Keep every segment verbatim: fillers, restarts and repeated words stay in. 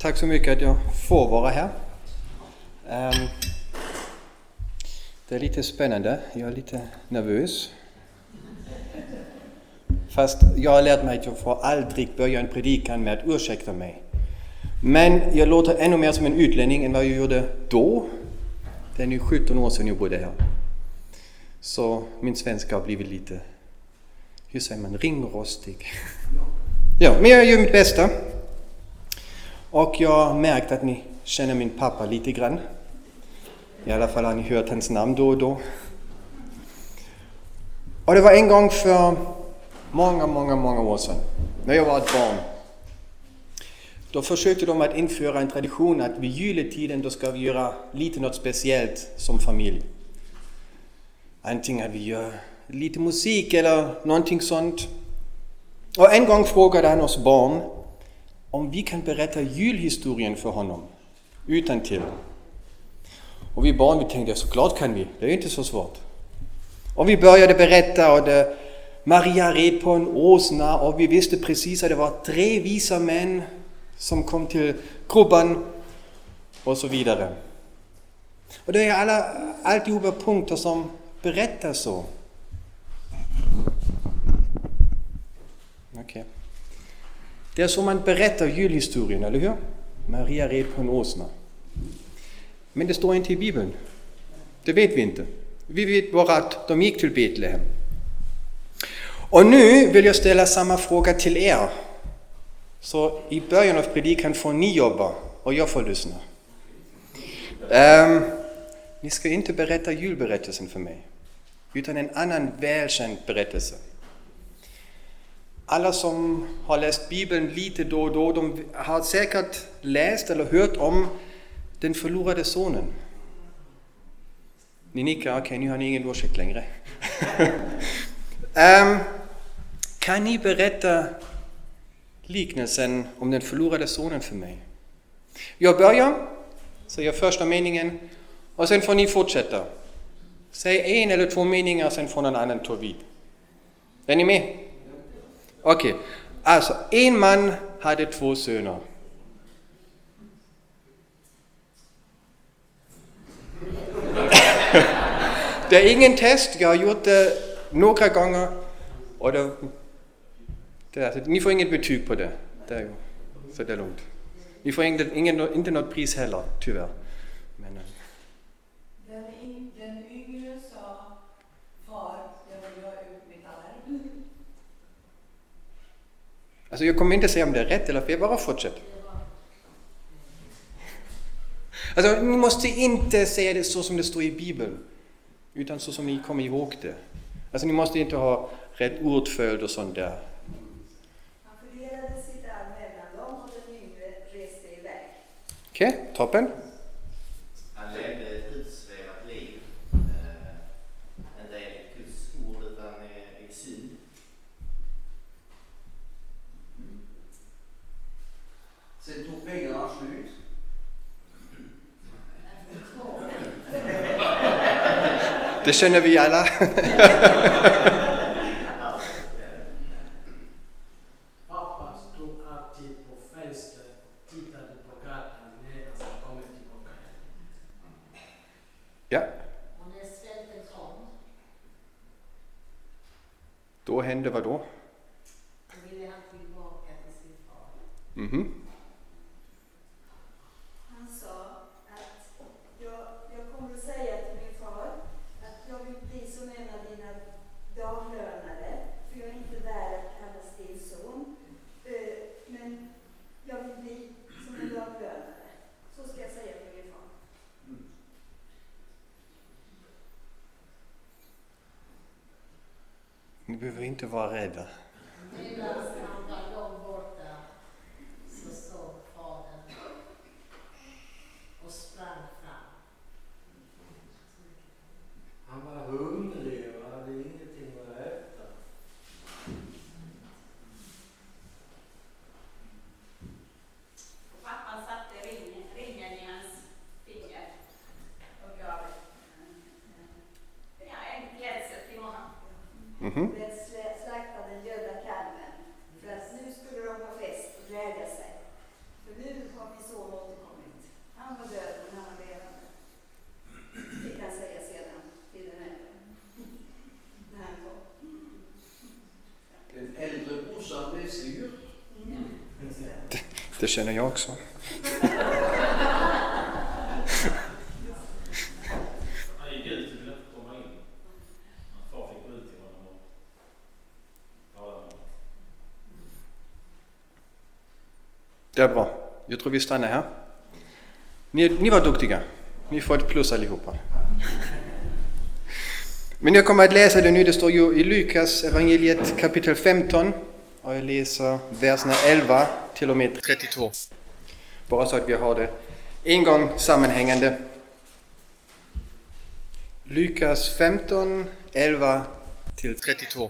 Tack så mycket att jag får vara här. Um, det är lite spännande. Jag är lite nervös. Fast jag har lärt mig att jag får aldrig börja en predikan med att ursäkta mig. Men jag låter ännu mer som en utlänning än vad jag gjorde då. Det är nu sjutton år sedan jag bodde här. Så min svenska har blivit lite, hur säger man, ringrostig. Ja, men jag gör mitt bästa. Och jag har märkt att ni känner min pappa lite grann. I alla fall har ni hört hans namn då och då. Och det var en gång för många, många, många år sedan. När jag var ett barn. Då försökte de att införa en tradition att vid juletiden då ska vi göra lite något speciellt som familj. Antingen att vi gör lite musik eller någonting sånt. Och en gång frågade han oss barn om vi kan berätta julhistorien för honom utan till. Och vi barn vi tänkte såklart kan vi, det är inte så svårt. Och vi började berätta och det, Maria red på en åsna och vi visste precis att det var tre visa män som kom till krubban och så vidare. Och det är alla, alltihopa punkter som berättar så. Okej. Okay. Det är så man berättar julhistorien, eller hur? Maria red på en åsna. Men det står inte i Bibeln. Det vet vi inte. Vi vet bara att de gick till Betlehem. Och nu vill jag ställa samma fråga till er. Så i början av predikan får ni jobba och jag får lyssna. Um, ni ska inte berätta julberättelsen för mig. Utan en annan välkänd berättelse. Alla som har läst Bibeln lite då och då, de har säkert läst eller hört om den förlorade sonen. Ni nickar, okej, okay, nu har ni ingen ursäkt längre. um, kan ni berätta liknelsen om den förlorade sonen för mig? Jag börjar, säger första meningen, och sen får ni fortsätta. Säg en eller två meningar, sen får någon annan ta vid. Är ni med? Okej, okay. Alltså en man hade två söner. Det är ingen test, jag har gjort det några gånger. Och det, det, alltså, ni får inget betyg på det. Det är ju, så det är lugnt. Ni får ingen, ingen, inte något pris heller, tyvärr. Men, den, den yngre sa, far, jag vill göra ut mitt arv. Alltså jag kommer inte säga om det är rätt eller fel, bara fortsätt. Alltså ni måste inte säga det så som det står i Bibeln. Utan så som ni kommer ihåg det. Alltså ni måste inte ha rätt ordföljd och sånt där. Han fördelade sitt arv mellan dem och den yngre reste iväg. Okej, okay, toppen. Han levde ett utsvävat liv. Eh, inte enligt Guds ord utan eh, exil. Mm. Sen tog pengarna slut. Det känner vi alla. Pappa stod alltid på fönstret och tittade på gatan när han kom tillbaka hem. Ja. Och när svälten kom, Då hände vad då? då ville han tillbaka till sin far. Mhm. Han sa att jag, jag kommer att säga till min far att jag vill bli som en av dina daglönare, för jag är inte värd att kallas din son. Uh, men jag vill bli som en daglönare. Så ska jag säga till min far. Ni behöver inte vara rädda. Medan han var långt borta så såg fadern och sprang fram. Han var hungrig och hade ingenting att äta. Pappan satte ringen, ringen i hans finger och gav ja, en klädsel till honom. Mhm. Den slaktade den gödda kalven, för att nu skulle de ha fest och glädja sig. För nu har min son Det känner jag också. Han gick ut och ville inte komma in. Hans far fick gå ut till honom och tala med honom. Det är bra. Jag tror vi stannar här. Ni, ni var duktiga. Ni får ett plus allihopa. Men jag kommer att läsa det nu. Det står ju i Lukas evangeliet kapitel femton. Och jag läser verserna elva till och med trettiotvå. Bara så att vi har det en gång sammanhängande. Lukas femton, elva till trettiotvå.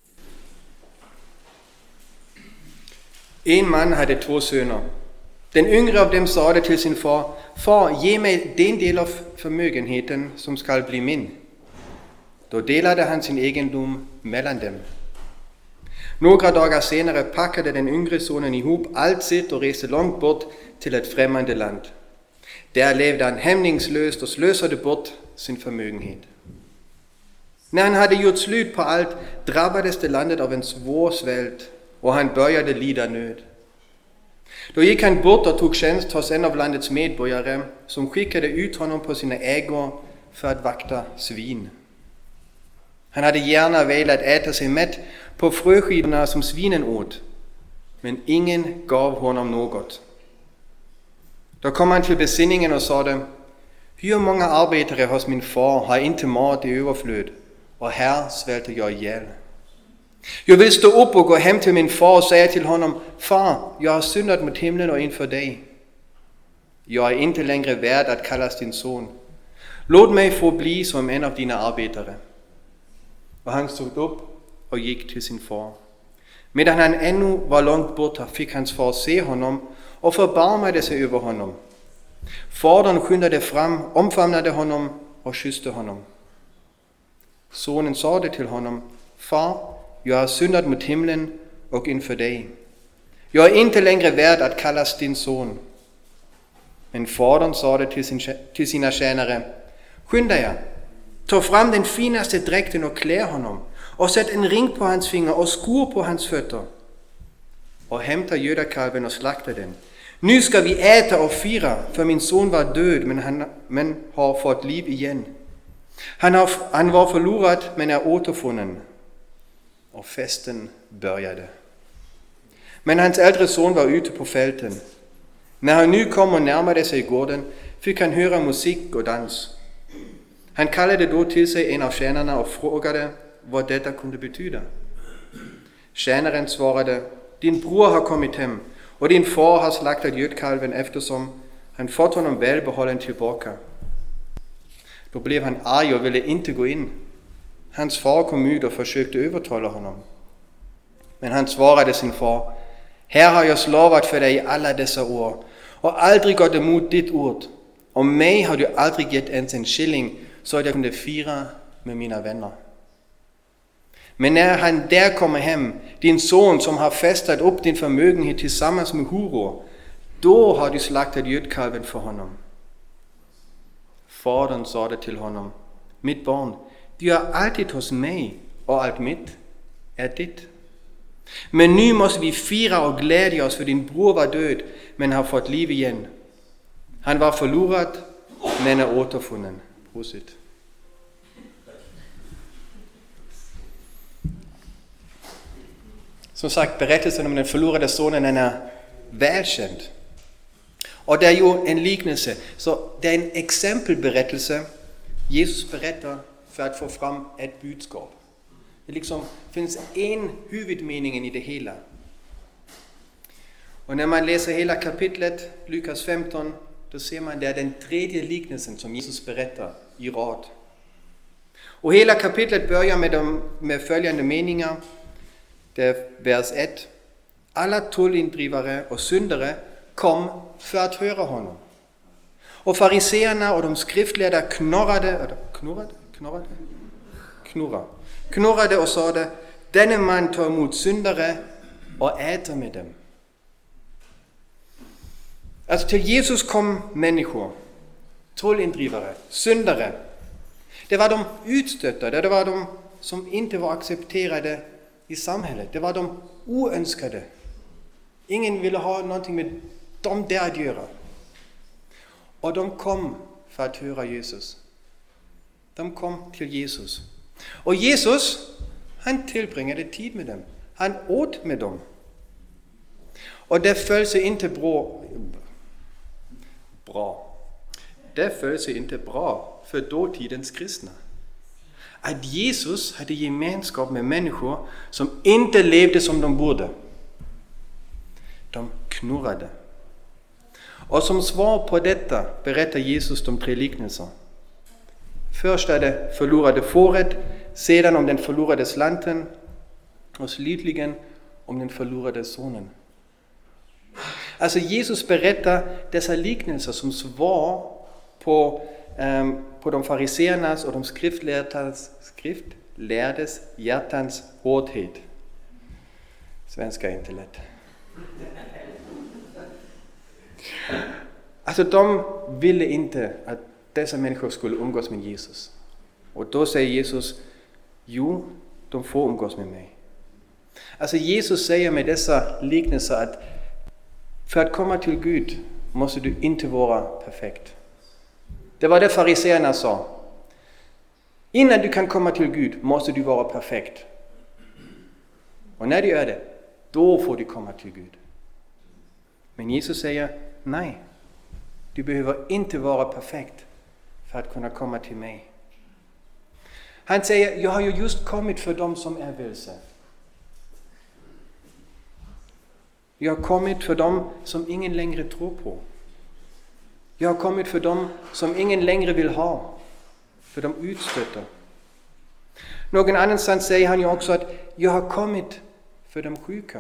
En man hade två söner. Den yngre av dem sade till sin far: Far, ge mig den del av förmögenheten som skall bli min. Då delade han sin egendom mellan dem. Några dagar senare packade den yngre sonen ihop allt sitt och reste långt bort till ett främmande land. Där levde han hämningslöst och slösade bort sin förmögenhet. När han hade gjort slut på allt drabbades det landet av en svår svält och han började lida nöd. Då gick han bort och tog tjänst hos en av landets medborgare som skickade ut honom på sina ägor för att vakta svin. Han hade gärna velat äta sig mätt på fröskidorna som svinen åt, men ingen gav honom något. Då kom han till besinningen och sade: Hur många arbetare hos min far har inte mat i överflöd, och här svälter jag ihjäl. Jag vill stå upp och gå hem till min far och säga till honom: Far, jag har syndat mot himlen och inför dig. Jag är inte längre värd att kallas din son. Låt mig få bli som en av dina arbetare. Och han stod upp och gick till sin far. Medan han ännu var långt borta fick hans far se honom och förbarmade sig över honom. Fadern skyndade fram, omfamnade honom och kysste honom. Sonen sade till honom: Far, jag har syndat mot himlen och inför dig. Jag är inte längre värd att kallas din son. Men fadern sade till, sin, till sina tjänare: Skynda er, ta fram den finaste dräkten och klä honom, och sätt en ring på hans finger och skor på hans fötter. Och hämta gödakalven och slakta den. Nu ska vi äta och fira, för min son var död men, han, men har fått liv igen. Han, har, han var förlorad men är återfunnen. Och festen började. Men hans äldre son var ute på fälten. När han nu kom och närmade sig gården fick han höra musik och dans. Han kallade då till sig en av tjänarna och frågade vad detta kunde betyda. Tjänaren svarade: Din bror har kommit hem och din far har slaktat gödkalven eftersom han fått honom välbehållen tillbaka. Då blev han arg och ville inte gå in. Hans far kom ut och försökte övertala honom. Men han svarade sin far: Här har jag slavat för dig alla dessa år och aldrig gått emot ditt ord. Om mig har du aldrig gett ens en skilling så att jag kunde fira med mina vänner. Men när han där kommer hem, din son som har festat upp din förmögenhet tillsammans med horor, då har du slaktat gödkalven för honom. Fadern sade till honom: Mitt barn, du är alltid hos mig och allt mitt är ditt. Men nu måste vi fira och glädja oss, för din bror var död men har fått liv igen. Han var förlorad men är återfunnen. Prosit. Som sagt, berättelsen om den förlorade sonen är välkänd. Och det är ju en liknelse, så det är en exempelberättelse Jesus berättar för att få fram ett budskap. Det liksom finns en huvudmening i det hela. Och när man läser hela kapitlet, Lukas femton, då ser man det är den tredje liknelsen som Jesus berättar i rad. Och hela kapitlet börjar med, de, med följande meningar. Det är vers ett. Alla tullindrivare och syndare kom för att höra honom. Och fariseerna och de skriftlärda knorrade, knorrade, knorrade, knorrade, knorrade och sade: Denne man tar emot syndare och äter med dem. Alltså till Jesus kom människor, tullindrivare, syndare. Det var de utstötta, det var de som inte var accepterade i samhället. Det var de oönskade. Ingen ville ha någonting med de där att göra. Och de kom för att höra Jesus. De kom till Jesus. Och Jesus, han tillbringade tid med dem. Han åt med dem. Och det föll sig inte bra. bra. Det föll sig inte bra för dåtidens kristna. Att Jesus hade gemenskap med människor som inte levde som de borde. De knurrade. Och som svar på detta berättar Jesus de tre liknelser. Först är det förlorade fåret, sedan om den förlorade slanten och slutligen om den förlorade sonen. Alltså Jesus berättar dessa liknelser som svar på, um, på de fariseernas och de skriftlärdas, skriftlärdes hjärtans hårdhet. Svenska är inte lätt. Alltså de ville inte att dessa människor skulle umgås med Jesus. Och då säger Jesus, jo, de får umgås med mig. Alltså Jesus säger med dessa liknelser att för att komma till Gud måste du inte vara perfekt. Det var det fariseerna sa. Innan du kan komma till Gud måste du vara perfekt. Och när du är det, då får du komma till Gud. Men Jesus säger, nej, du behöver inte vara perfekt för att kunna komma till mig. Han säger, jag har ju just kommit för dem som är vilse. Jag har kommit för dem som ingen längre tror på. Jag har kommit för dem som ingen längre vill ha. För de utstöter. Någon annanstans säger han ju också att jag har kommit för de sjuka.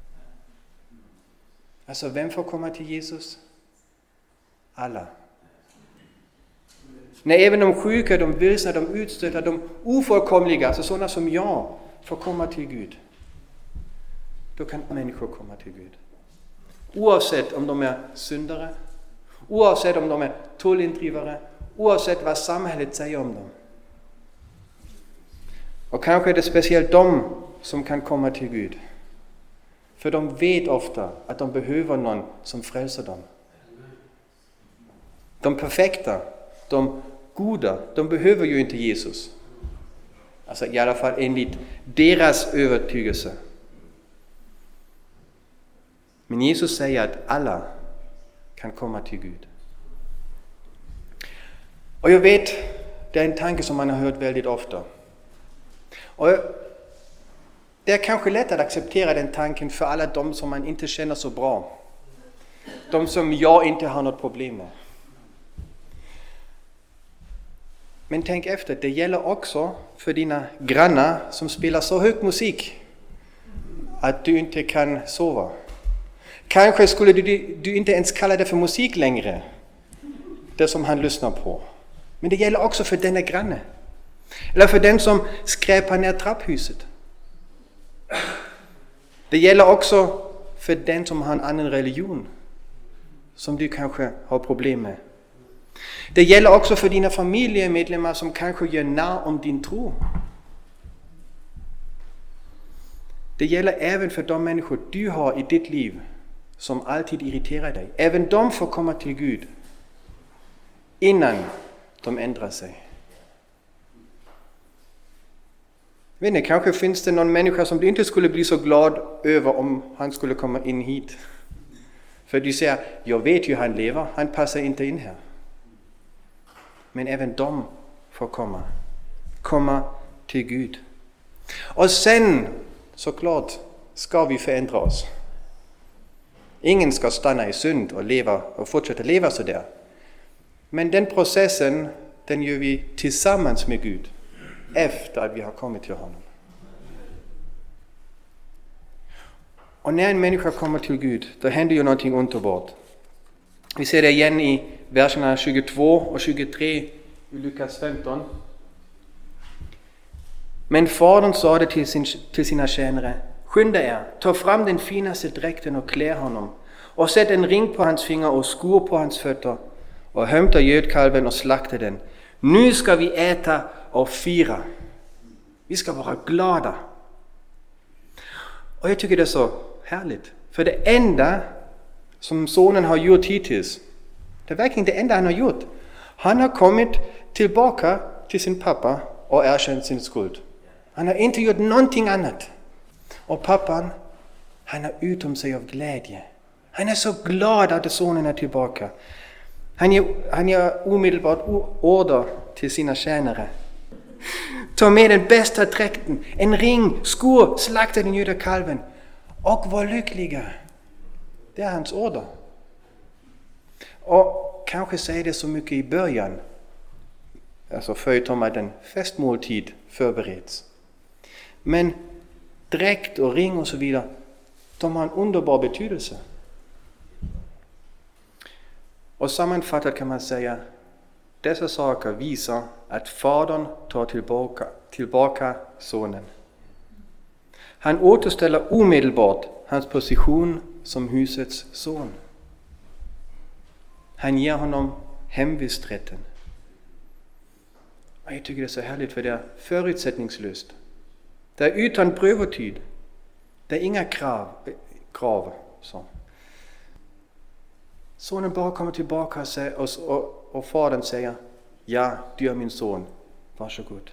Alltså vem får komma till Jesus? Alla. När även de sjuka, de vilsna, de utstötta, de ofullkomliga, alltså sådana som jag, får komma till Gud. Då kan människor komma till Gud. Oavsett om de är syndare, oavsett om de är tullindrivare, oavsett vad samhället säger om dem. Och kanske är det speciellt de som kan komma till Gud. För de vet ofta att de behöver någon som frälser dem. De perfekta, de goda, de behöver ju inte Jesus. Alltså i alla fall enligt deras övertygelse. Men Jesus säger att alla kan komma till Gud. Och jag vet, det är en tanke som man har hört väldigt ofta. Och det är kanske lätt att acceptera den tanken för alla de som man inte känner så bra. De som jag inte har något problem med. Men tänk efter, det gäller också för dina grannar som spelar så hög musik att du inte kan sova. Kanske skulle du, du inte ens kalla det för musik längre, det som han lyssnar på. Men det gäller också för denna granne. Eller för den som skräpar ner trapphuset. Det gäller också för den som har en annan religion som du kanske har problem med. Det gäller också för dina familjemedlemmar som kanske gör narr om din tro. Det gäller även för de människor du har i ditt liv som alltid irriterar dig. Även de får komma till Gud innan de ändrar sig. Vet ni, kanske finns det någon människa som du inte skulle bli så glad över om han skulle komma in hit. För du säger, jag vet ju han lever, han passar inte in här. Men även de får komma. Komma till Gud. Och sen, såklart, ska vi förändra oss. Ingen ska stanna i synd och, leva, och fortsätta leva så där. Men den processen, den gör vi tillsammans med Gud. Efter att vi har kommit till honom. Och när en människa kommer till Gud, då händer ju någonting underbart. Vi ser det igen i verserna tjugotvå och tjugotre i Lukas femton. Men fadern sa det till, sin, till sina tjänare: skynda er, ta fram den finaste dräkten och klä honom, och sätt en ring på hans finger och skor på hans fötter, och hämta gödkalven och slakta den. Nu ska vi äta och fira. Vi ska vara glada. Och jag tycker det är så härligt. För det enda som sonen har gjort hittills. Det är verkligen det enda han har gjort. Han har kommit tillbaka till sin pappa och erkänt sin skuld. Han har inte gjort någonting annat. Och pappan, han är utom sig av glädje. Han är så glad att sonen är tillbaka. Han ger, han ger omedelbart order till sina tjänare. Ta med den bästa dräkten, en ring, skor, slakta den ljuda kalven och var lyckliga. Det är hans order. Och kanske säger det så mycket i början. Alltså förutom att en festmåltid förbereds. Men dräkt och ring och så vidare, de har en underbar betydelse. Och sammanfattat kan man säga, dessa saker visar att fadern tar tillbaka, tillbaka sonen. Han återställer omedelbart hans position som husets son. Han ger honom hemvisträtten. Och jag tycker det är så härligt för det är förutsättningslöst. Det är utan prövotid. Det är inga krav. krav så. Sonen bara kommer tillbaka och, och, och fadern säger, ja, du är min son, varsågod.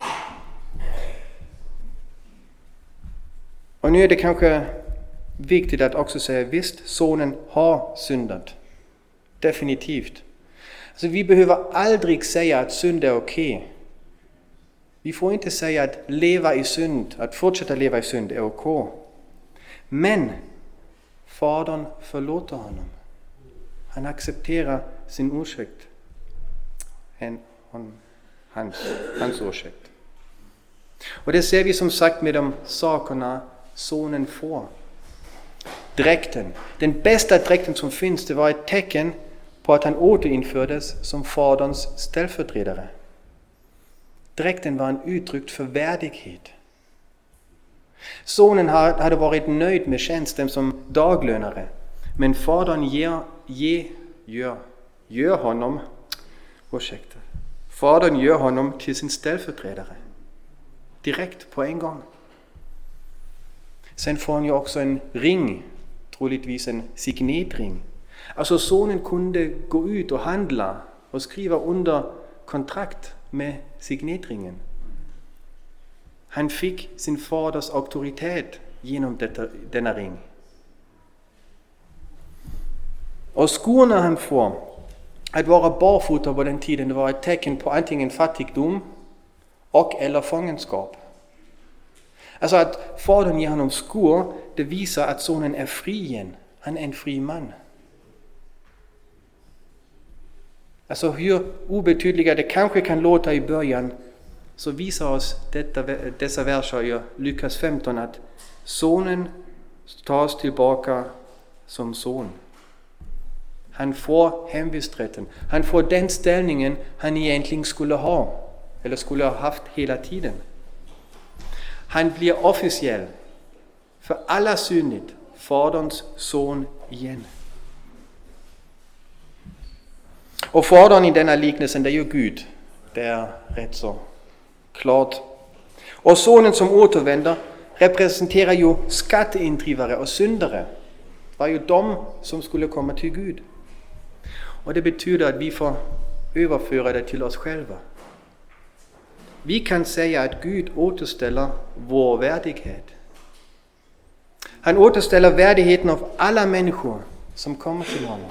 Och nu är det kanske viktigt att också säga, visst, sonen har syndat. Definitivt. Alltså, vi behöver aldrig säga att synd är okej. Okay. Vi får inte säga att leva i synd, att fortsätta leva i synd är okej. Men fadern förlåter honom. Han accepterar sin ursäkt. En, hon, hans, hans ursäkt. Och det ser vi som sagt med de sakerna sonen får. Dräkten. Den bästa dräkten som finns, det var ett tecken på att han återinfördes som faderns ställföreträdare. Dräkten var en uttryck för värdighet. Sonen hade varit nöjd med tjänsten som daglönare, men fadern ger, ger, gör, gör honom, ursäkta, fadern gör honom till sin ställföreträdare. Direkt på en gång. Sen får han ju också en ring, troligtvis en signetring. Alltså sonen kunde gå ut och handla och skriva under kontrakt med signetringen. Han fick sin faders auktoritet genom detta, denna ring. Och skorna han får, att vara barfota på den tiden, det var ett tecken på antingen fattigdom och eller fångenskap. Alltså att fadern ger honom skor, det visar att sonen är fri igen. Han är en fri man. Alltså hur obetydliga det kanske kan låta i början, så visar oss detta, dessa verser i Lukas femton att sonen tas tillbaka som son. Han får hemvisträtten. Han får den ställningen han egentligen skulle ha, eller skulle ha haft hela tiden. Han blir officiell, för alla synligt, faderns son igen. Och fadern i denna liknelsen, det är ju Gud. Det är rätt så klart. Och sonen som återvänder representerar ju skatteindrivare och syndare. Det var ju de som skulle komma till Gud. Och det betyder att vi får överföra det till oss själva. Vi kan säga att Gud återställer vår värdighet. Han återställer värdigheten av alla människor som kommer till honom.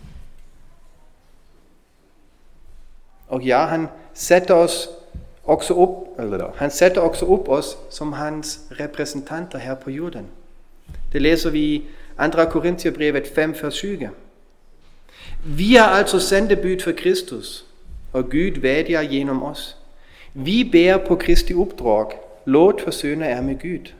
Och ja, han sätter oss också upp, eller då, han sätter också upp oss som hans representanter här på jorden. Det läser vi i andra Korintierbrevet fem, vers tjugo. Vi är alltså sändebud för Kristus, och Gud vädjar genom oss. Vi ber på Kristi uppdrag, låt försöna er med Gud.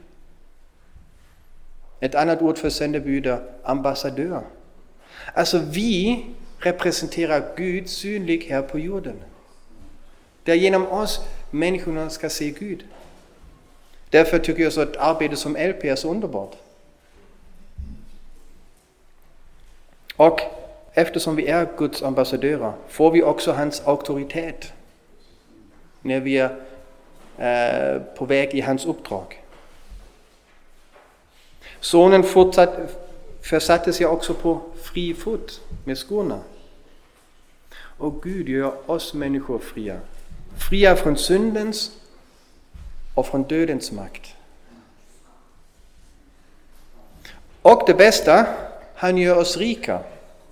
Ett annat ord för sändebud är ambassadör. Alltså vi representerar Gud synlig här på jorden. Det är genom oss människorna ska se Gud. Därför tycker jag så att arbetet som L P är så underbart. Och eftersom vi är Guds ambassadörer får vi också hans auktoritet när vi är eh, på väg i hans uppdrag. Sonen fortsatt, försatte sig också på fri fot med skorna. Och Gud gör oss människor fria. Fria från syndens och från dödens makt. Och det bästa, han gör oss rika.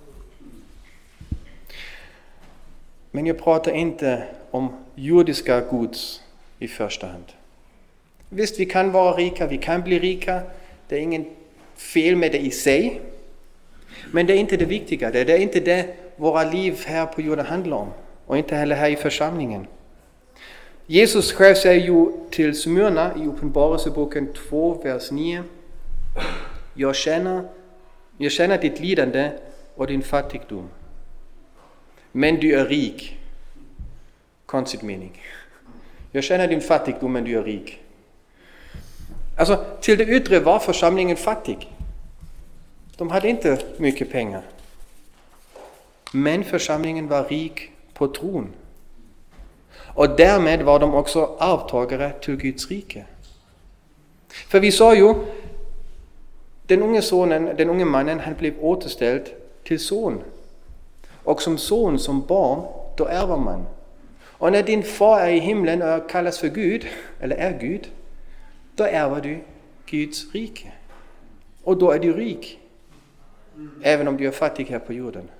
Men jag pratar inte om jordiska gods i första hand. Visst, vi kan vara rika, vi kan bli rika. Det är ingen fel med det i sig. Men det är inte det viktiga. Det är inte det våra liv här på jorden handlar om. Och inte heller här i församlingen. Jesus själv säger ju till Smyrna i Uppenbarelseboken två, vers nio. Jag känner, jag känner ditt lidande och din fattigdom. Men du är rik. Konstigt mening. Jag känner din fattigdom, men du är rik. Alltså, till det yttre var församlingen fattig. De hade inte mycket pengar. Men församlingen var rik på tron. Och därmed var de också arvtagare till Guds rike. För vi sa ju, den unge sonen, den unge mannen, han blev återställd till son. Och som son, som barn, då ärver man. Och när din far är i himlen och kallas för Gud, eller är Gud, då ärver du Guds rike. Och då är du rik. Även om du är fattig här på jorden.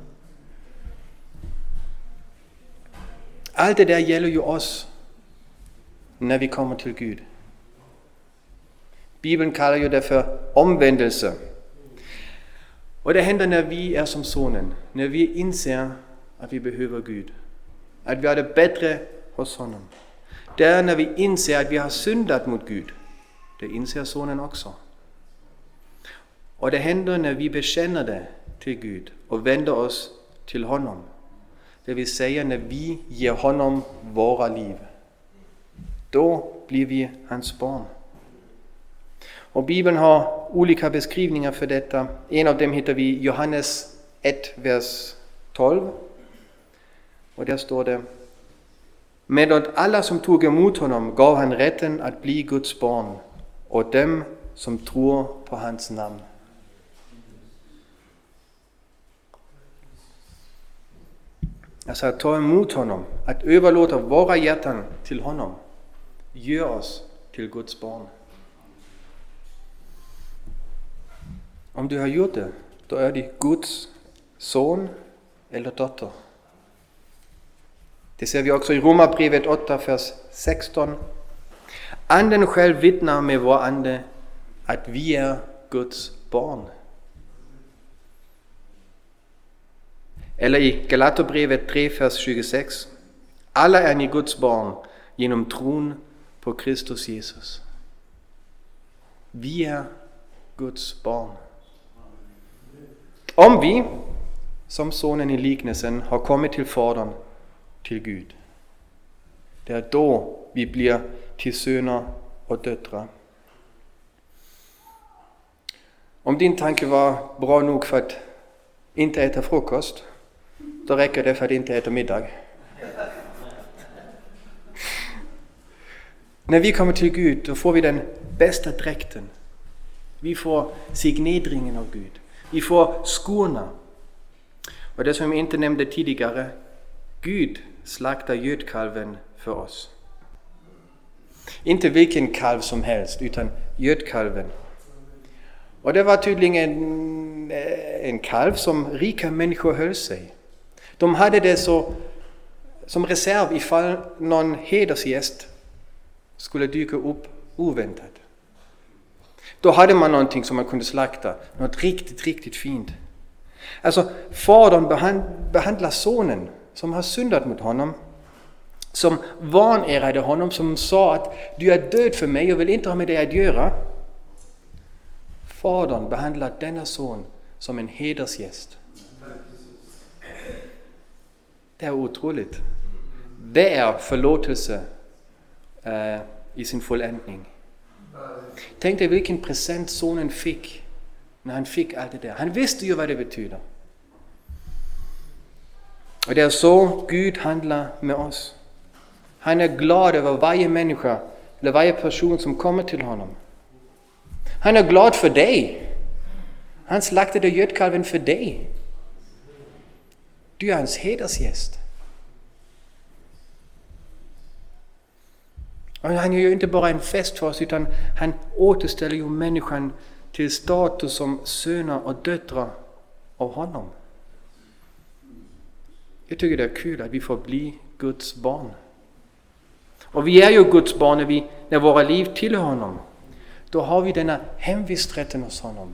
Allt det där gäller ju oss när vi kommer till Gud. Bibeln kallar ju det för omvändelse. Och det händer när vi är som sonen. När vi inser att vi behöver Gud. Att vi har det bättre hos honom. Det är när vi inser att vi har syndat mot Gud. Det inser sonen också. Och det händer när vi bekänner det till Gud och vänder oss till honom. Det vill säga när vi ger honom våra liv. Då blir vi hans barn. Och Bibeln har olika beskrivningar för detta. En av dem hittar vi i Johannes ett, vers tolv. Och där står det: Men åt alla som tog emot honom gav han rätten att bli Guds barn, och dem som tror på hans namn. Alltså att ta emot honom, att överlåta våra hjärtan till honom, gör oss till Guds barn. Om du har gjort det, då är du Guds son eller dotter. Det ser vi också i Romarbrevet åtta, vers sexton. Anden själv vittnar med vår ande att vi är Guds barn. Eller i Galaterbrevet tre, vers tjugosex. Alla är ni Guds barn genom tron på Kristus Jesus. Vi är Guds barn. Om vi, som sonen i liknelsen, har kommit till Fadern, till Gud. Det är då vi blir till söner och döttrar. Om din tanke var bra nog för att inte äta frukost, då räcker det för att inte äta middag. När vi kommer till Gud, då får vi den bästa dräkten. Vi får signedringen av Gud. Vi får skorna. Och det som jag inte nämnde tidigare, Gud slaktar gödkalven för oss. Inte vilken kalv som helst, utan gödkalven. Och det var tydligen en, en kalv som rika människor höll sig. De hade det så som reserv ifall någon hedersgäst skulle dyka upp oväntat. Då hade man någonting som man kunde slakta. Något riktigt, riktigt fint. Alltså, fadern behandlar sonen som har syndat mot honom. Som vanärade honom, som sa att du är död för mig, jag vill inte ha med dig att göra. Fadern behandlar denna son som en hedersgäst. Det är otroligt. Det är förlåtelse eh, i sin fulländning. Tänk dig vilken present sonen fick när han fick allt det där. Han visste ju vad det betyder. Och det är så Gud handlar med oss. Han är glad över varje människa eller varje person som kommer till honom. Han är glad för dig. Han slaktade gödkalven för dig. Du är hans hedersgäst. Och han gör ju inte bara en fest för oss, utan han återställer ju människan till status som söner och döttrar av honom. Jag tycker det är kul att vi får bli Guds barn. Och vi är ju Guds barn när, vi, när våra liv tillhör honom. Då har vi denna hemvisträtten hos honom.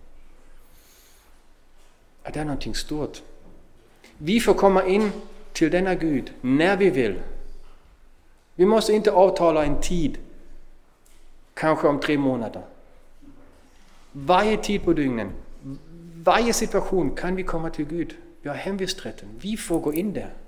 Att det är någonting stort. Vi får komma in till denna Gud när vi vill. Vi måste inte avtala en tid, kanske om tre månader. Varje tid på dygnen, varje situation kan vi komma till Gud. Vi har hemvisträtten. Vi får gå in där.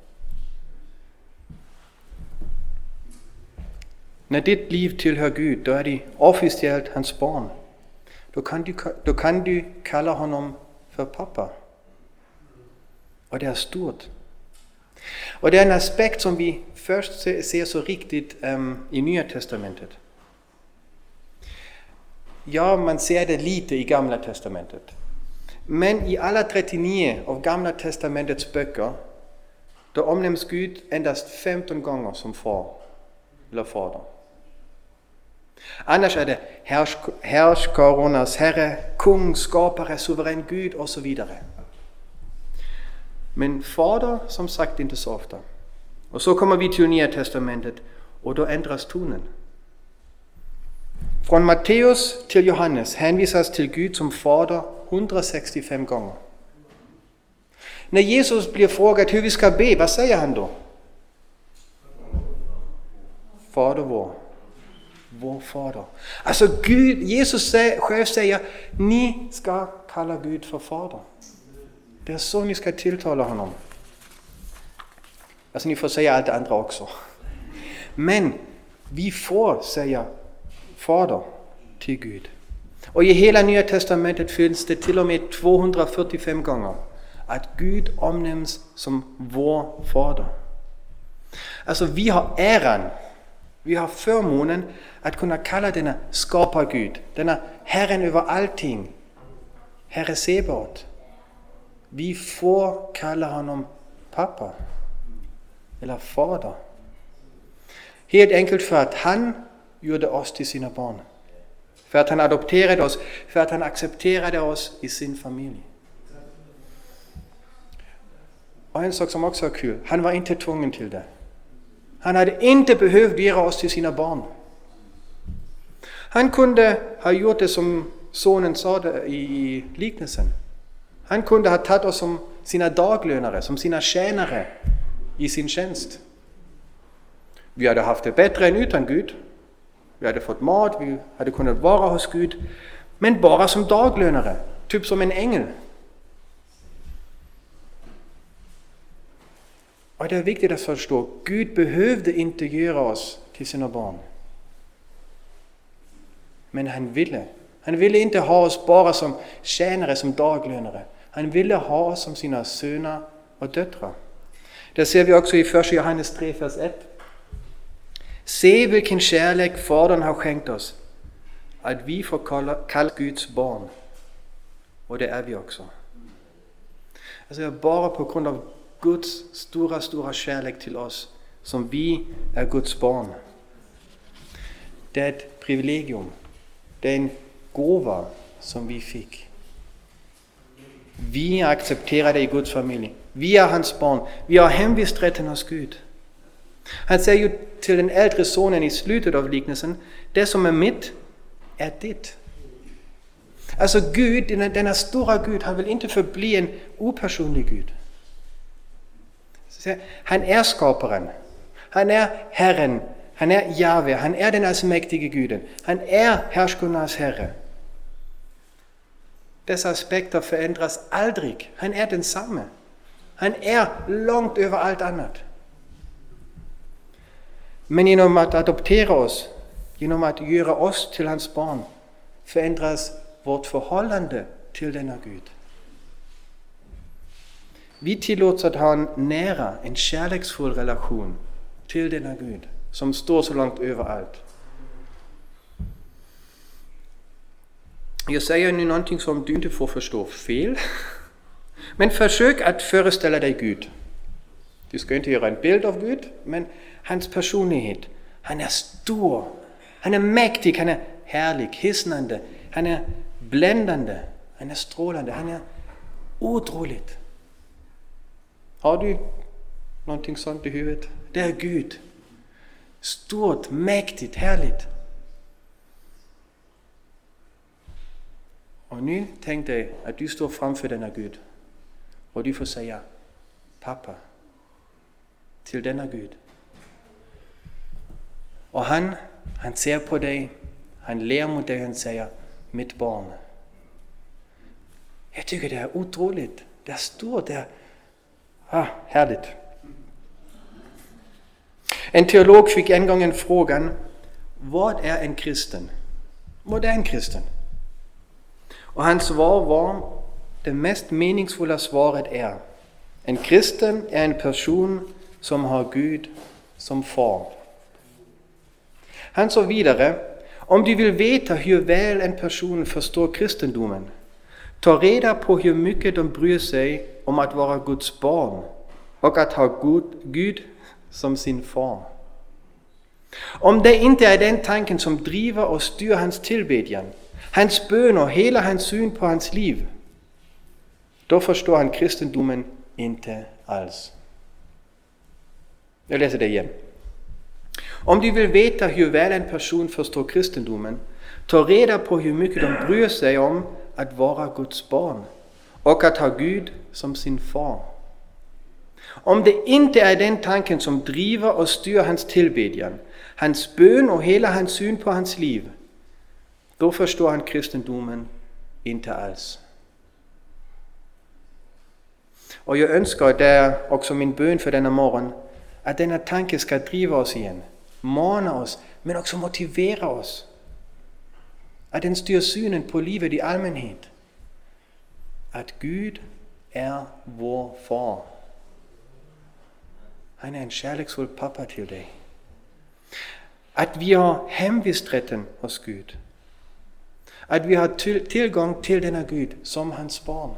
När ditt liv tillhör Gud, då är det officiellt hans barn. Då kan du, då kan du kalla honom för pappa. Och det är stort. Och det är en aspekt som vi först ser så riktigt um, i Nya Testamentet. Ja, man ser det lite i Gamla Testamentet. Men i alla trettionio av Gamla Testamentets böcker, då omnämns Gud endast femton gånger som far eller fader. Annars är det härsk- härskarornas herre, kung, skapare, suverän Gud och så vidare. Men fader, som sagt, inte så ofta. Och så kommer vi till Nya Testamentet och då ändras tonen. Från Matteus till Johannes hänvisas till Gud som fader hundrasextiofem gånger. När Jesus blir frågad hur vi ska be, vad säger han då? Fader vår. Vår fader. Alltså Gud, Jesus själv säger, ni ska kalla Gud för fader. Det är så ni ska tilltala honom. Alltså ni får säga allt det andra också. Men vi får säga fader till Gud. Och i hela Nya Testamentet finns det till och med tvåhundrafyrtiofem gånger att Gud omnämns som vår fader. Alltså vi har äran, vi har förmånen att kunna kalla denna skapargud, denna Herren över allting, Herre Sebaot. Vi får kalla honom pappa eller fader. Helt enkelt för att han gjorde oss till sina barn. För att han adopterade oss, för att han accepterade oss i sin familj. Och en sak som också är kul, han var inte tvungen till det. Han hade inte behövt göra oss till sina barn. Han kunde ha gjort det som sonen sa i liknelsen. Han kunde ha tagit oss som sina daglönare, som sina tjänare i sin tjänst. Vi hade haft det bättre än utan Gud. Vi hade fått mat, vi hade kunnat vara hos Gud. Men bara som daglönare, typ som en ängel. Och det är viktigt att förstå, Gud behövde inte göra oss till sina barn. Men han ville. Han ville inte ha oss bara som tjänare, som daglönare. Han ville ha oss som sina söner och döttrar. Det ser vi också i första Johannes tre, vers ett. Se vilken kärlek Fadern har skänkt oss, att vi får kalla, kalla Guds barn. Och det är vi också. Alltså bara på grund av Guds stora, stora kärlek till oss som vi är Guds barn. Det är ett privilegium. Det är en gåva som vi fick. Vi är accepterade i Guds familj. Vi är hans barn. Vi har hemvisträtten hos Gud. Han säger ju till den äldre sonen i slutet av liknelsen, det som är mitt är ditt. Alltså Gud, denna, denna stora Gud, han vill inte förbli en opersonlig Gud. Han är skaparen. Han är Herren. Han är Jahve. Han är den allsmäktige Guden. Han är härskarnas Herre. Dessa aspekter förändras aldrig. Han är densamme. Han är långt över allt annat. Men genom att adoptera oss, genom att göra oss till hans barn, förändras vårt förhållande till denna Gud. Vi tillåts att ha en nära, en kärleksfull relation till denna Gud, som står så långt över allt. Jag säger nu någonting som du inte får förstå fel. Men försök att föreställa dig Gud. Du ska inte göra en bild av Gud, men hans personlighet. Han är stor, han är mäktig, han är härlig, hisnande, han är bländande, han är strålande, han är otroligt. Har du någonting sånt i huvudet? Det är Gud. Stort, mäktigt, härligt. Och nu tänk dig att du står framför denna Gud. Och du får säga, pappa, till denna Gud. Och han, han ser på dig, han ler mot dig och han säger, mitt barn. Jag tycker det är otroligt, det är stort, det är ah, härligt. En teolog fick en gång en frågan, vad är en kristen? Vad är en kristen? Och hans svar var, det mest meningsfulla svaret är, en kristen är en person som har Gud som far. Han sa vidare, om du vill veta hur väl en person förstår kristendomen, ta reda på hur mycket de bryr sig om att vara Guds barn och att ha Gud som sin far. Om det inte är den tanken som driver och styr hans tillbedjan, hans bön och hela hans syn på hans liv, då förstår han kristendomen inte alls. Jag läser det igen. Om du vill veta hur väl en person förstår kristendomen, ta reda på hur mycket de bryr sig om att vara Guds barn och att ha Gud som sin far. Om det inte är den tanken som driver och styr hans tillbedjan, hans bön och hela hans syn på hans liv, då förstår han kristendomen inte alls. Och jag önskar, det är också min bön för denna morgon, att denna tanke ska driva oss igen, mana oss, men också motivera oss. Att den styr synen på livet i allmänhet. Att Gud är vår far. Han är en kärleksfull pappa till dig. Att vi har hemvisträtten hos Gud. Att vi har till- tillgång till denna Gud som hans barn.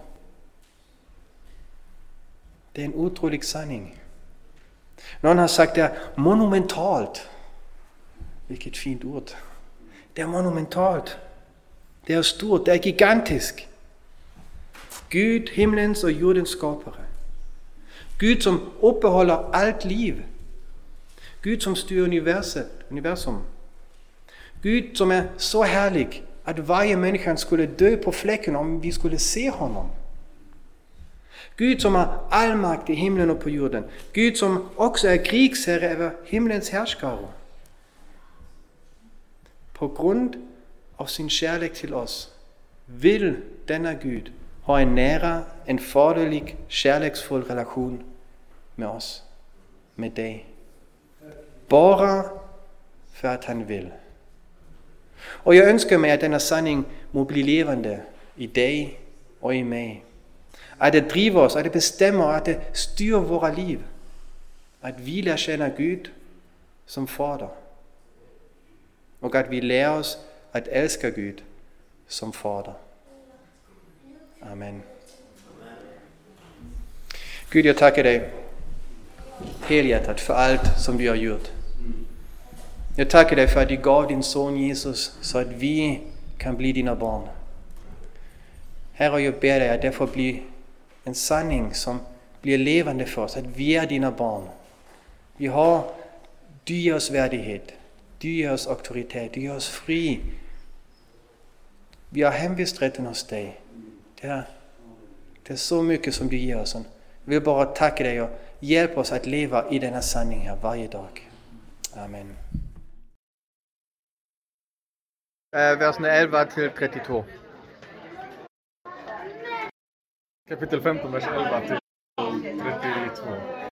Det är en otrolig sanning. Någon har sagt det är monumentalt. Vilket fint ord. Det är monumentalt. Det är stort, det är gigantiskt. Gud, himlens och jordens skapare. Gud som uppehåller allt liv. Gud som styr universet, universum. Gud som är så härlig att varje människa skulle dö på fläcken om vi skulle se honom. Gud som har all makt i himlen och på jorden. Gud som också är krigsherre över himlens härskare. På grund av sin kärlek till oss vill denna Gud ha en nära, en faderlig, kärleksfull relation med oss, med dig. Bara för att han vill. Och jag önskar mig att denna sanning må bli levande i dig och i mig. Att det driver oss, att det bestämmer, att det styr våra liv. Att vi lär känna Gud som fader. Och att vi lär oss att älska Gud som fader. Amen. Gud, jag tackar dig helhjärtat för allt som du har gjort. Jag tackar dig för att du gav din son Jesus så att vi kan bli dina barn. Herre, jag ber dig att det får bli en sanning som blir levande för oss, att vi är dina barn. Vi har, du ger oss värdighet, du ger oss auktoritet, du ger oss fri. Vi har hemvisträtten hos dig. Det är, det är så mycket som du ger oss. Jag vill bara tacka dig och hjälpa oss att leva i denna sanning här varje dag. Amen. Versen elva till trettiotvå. Kapitel femton, vers elva till trettiotvå.